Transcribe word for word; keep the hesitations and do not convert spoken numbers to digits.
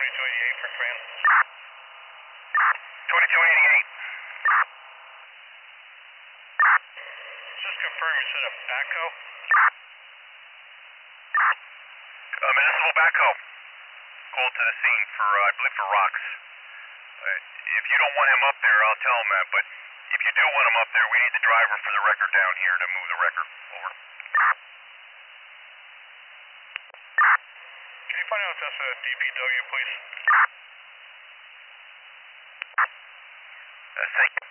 twenty-two eighty-eight for command. twenty-two eighty-eight. Just confirm you sent a backhoe. Uh, municipal backhoe. Called to the scene for, uh, I believe, for rocks. Uh, if you don't want him up there, I'll tell him that, but if you do want him up there, we need the driver for the wrecker down here to move the wrecker over. Can you find out if that's a D P W, please? Uh, thank you.